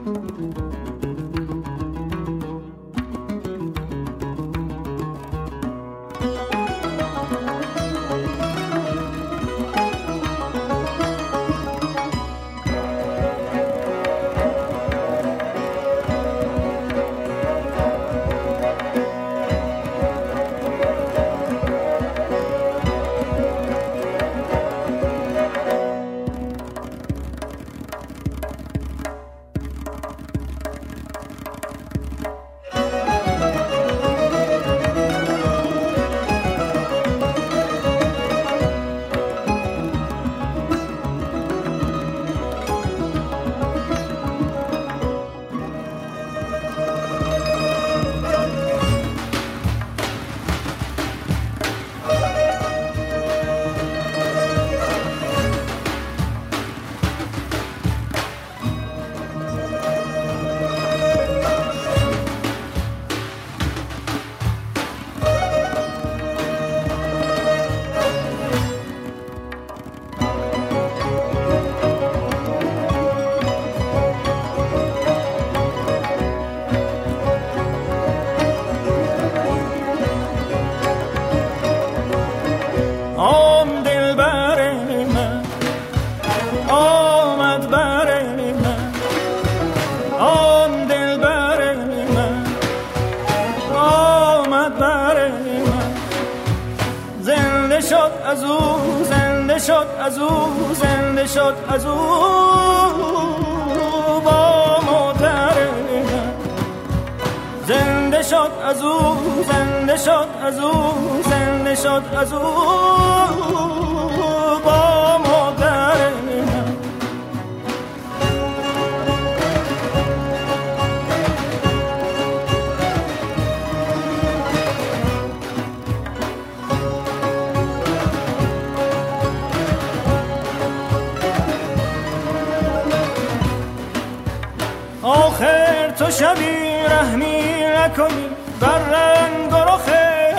آخر تو شبی رحمی نکنی بر رنگ و رخ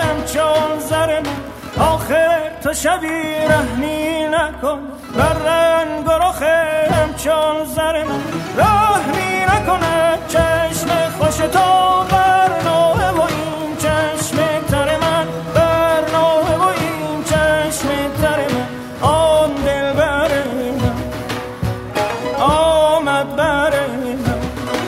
همچون زر من، آخر تو شبی رحمی نکن بر رنگ و رخ همچون زر من، رحمی نکنه چشم خوش تو بر نوه و این چشم تر من، بر نوه و این چشم تر من. آن دل بر من آمد بر من،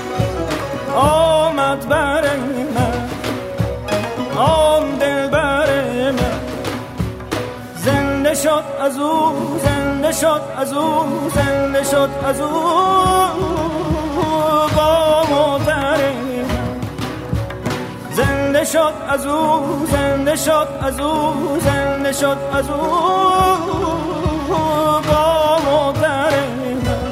آمد بر من، آن دل بر من. زنده شد از او، زنده شد از او، زنده شد از او با مادر من. زنده شد از او، زنده شد از او، زنده شد از او با مادر من.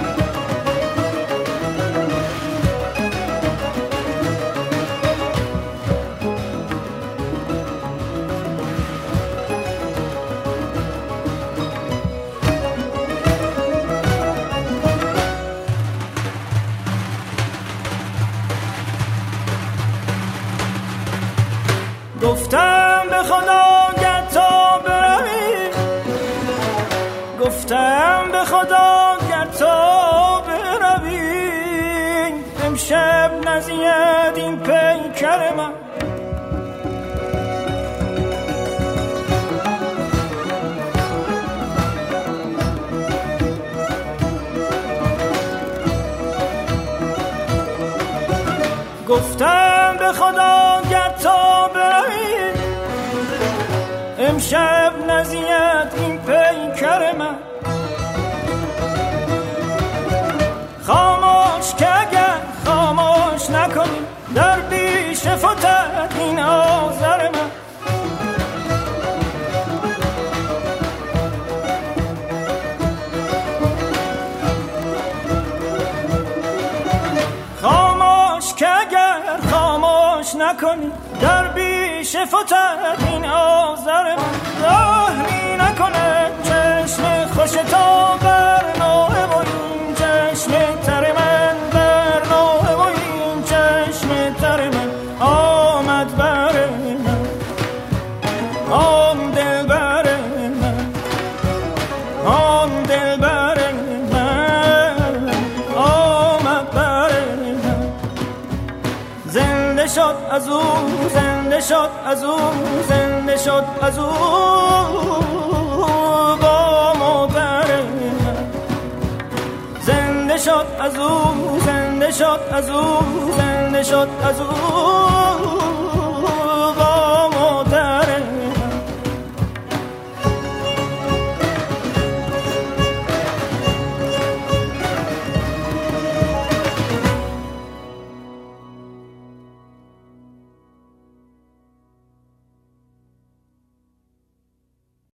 گفتم به خدا گر تا بروی، گفتم به خدا گر تا بروی، امشب نزید این پیکر من. گفتم به خدا گر تا بروی، امشب نزید این پیکر من. خاموش که اگر خاموش نکنی در پیش فتد این آذر من. خاموش که اگر خاموش نکنی در پیش فتد این آذر من. رحمی نکنه چشم خوش تو بر نوه و این چشم تر من، بر نوه و این چشم تر من. آمد بر من آن دل بر من، آن دل بر من آمد بر من. زنده شد از او، زنده شد از او، زنده شد از او با مادر من. زنده شد از او، زنده شد از او، زنده شد از او